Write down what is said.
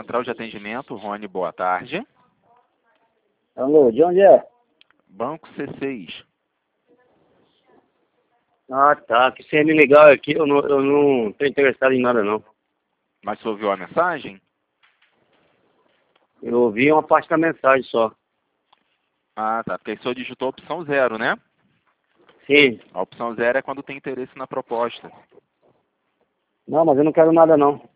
Central de Atendimento, Rony, boa tarde. Alô, de onde é? Banco C6. Ah, tá. Que CM legal aqui, eu não tô interessado em nada, não. Mas você ouviu a mensagem? Eu ouvi uma parte da mensagem só. Ah, tá. Porque aí só digitou a opção 0, né? Sim. A opção 0 é quando tem interesse na proposta. Não, mas eu não quero nada, não.